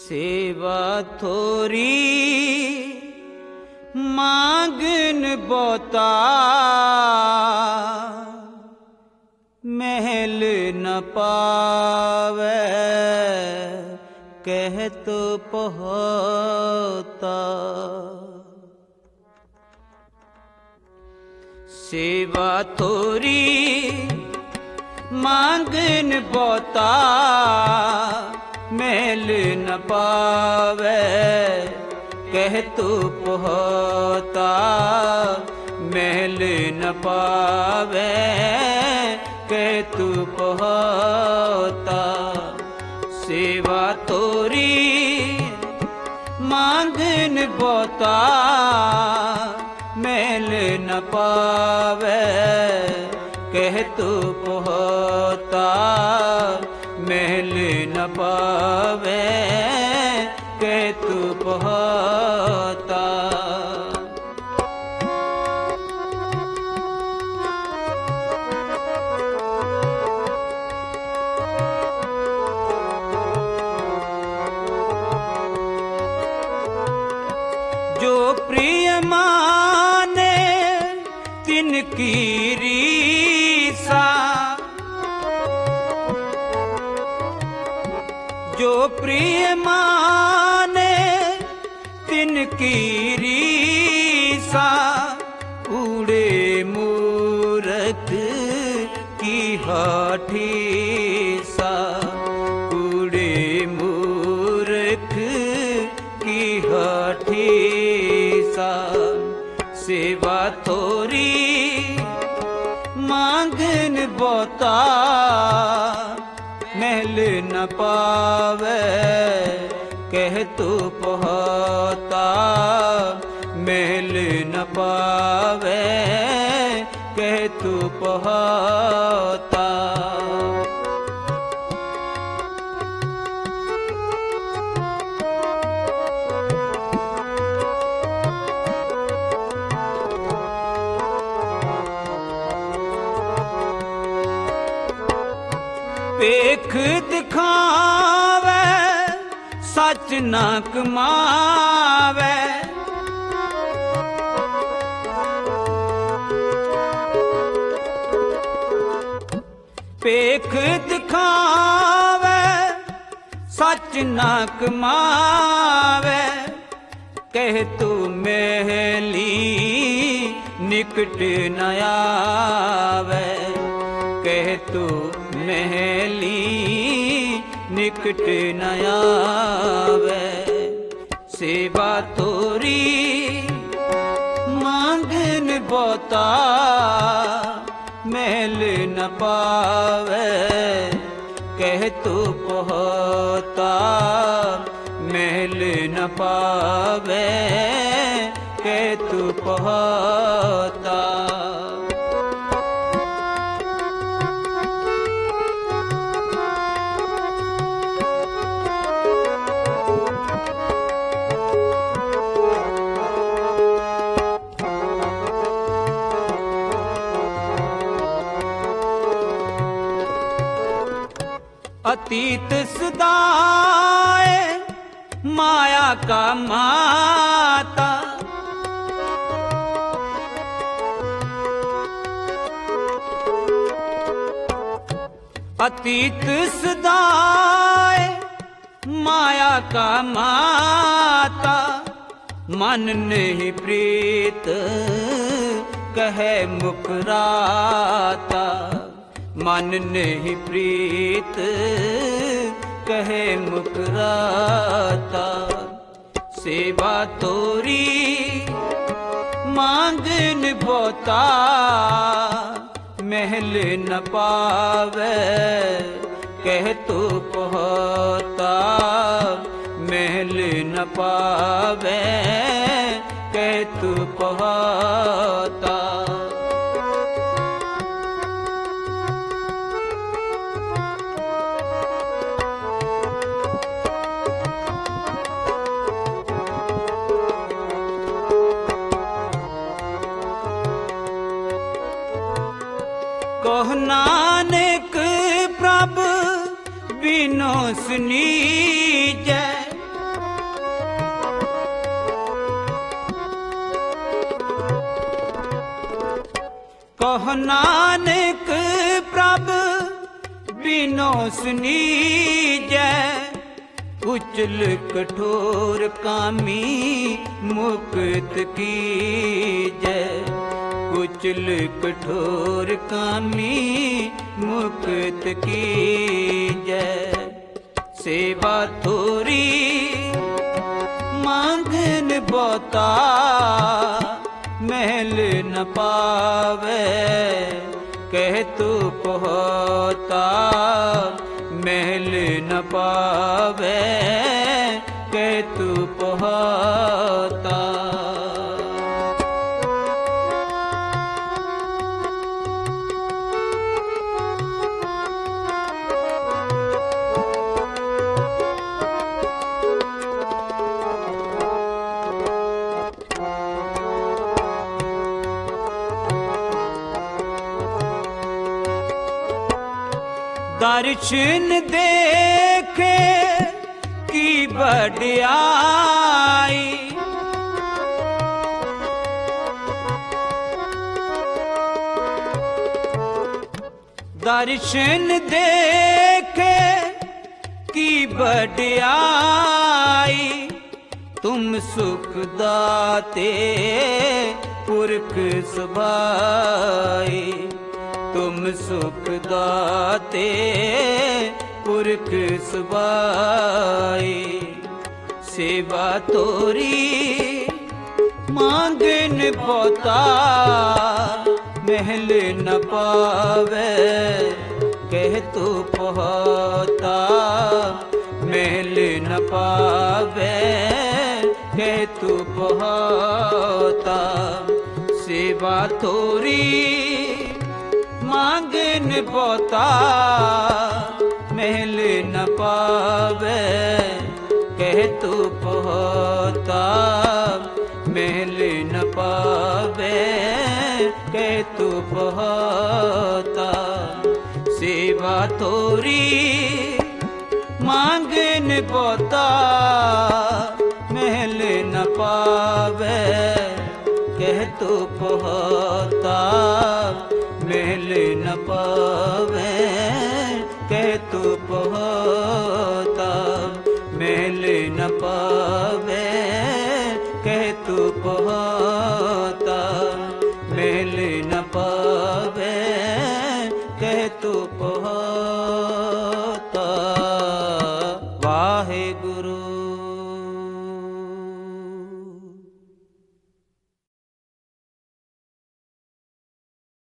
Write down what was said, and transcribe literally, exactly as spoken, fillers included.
सेवा थोरी मांगन बोता, महल न पावे कह तो पहोता। सेवा थोरी मांगन बोता, महल न पावे कह तू पहोता। महल न पावे कह तू पहोता। सेवा तोरी मांगन बोता, महल न पावे कह तू पहोता। महल न पावे कह तू पहोता। जो प्रिय माने तिनकी रीसा, जो प्रिय माने तिनकी रीसा। उड़े मूरख की हाठीसा, उड़े मूरख की हाठीसा। सेवा थोरी मांगन बोता, महल न पावे कह तू पहोता। महल न पावे कह तू पहोता। पेख दिखावे सच न कमावे, पेख दिखावे सच न कमावे। कह तू महली निकट न आवे, कह तू महली निकट न आवे। सेवा तोरी मांगन बोता, महल न पावे कह तू पहोता। महल न पावे कह तू पहोता। अतीत सदाए माया का माता, अतीत सदाए माया का माता। मन नहीं प्रीत कहे मुकराता, मन नहीं प्रीत कहे मुकराता। सेवा तोरी मांगन बोता, महल न पावे कह तू पहोता। महल न पावे कह तू पहोता। कह नानक प्रभ बिनो सुनीजै, कहो नानक प्रभ बिनो सुनीजै, कुचल कठोर कामी मुक्त कीजै। कुचल कठोर कामी मुक्त कीजै। सेवा थोरी मांगन बहुता, महल न पावे कह तू पहुता। महल न पावे कह तू पहुता। दर्शन देखे की बढ़ियाई, दर्शन देखे की बढ़ियाई। तुम सुख दाते पुरख सुभाई। तुम सुख दाते पुरख सुभाई। सेवा तोरी मांगन बहुता, महल न पावे कह तू पहुता। महल न पावे कह तू पहुता। सेवा तोरी मांगन बहुता, महल न पावे कह तू पहुता। महल न पावे कह तू पहुता। सेवा तोरी मांगन बहुता, महल न पावे कह तू पहुता। महल न पावे कह तू पहुता। महल न पावे कह तू पहुता। महल न पावे कह तू पहुता। वाहे गुरु।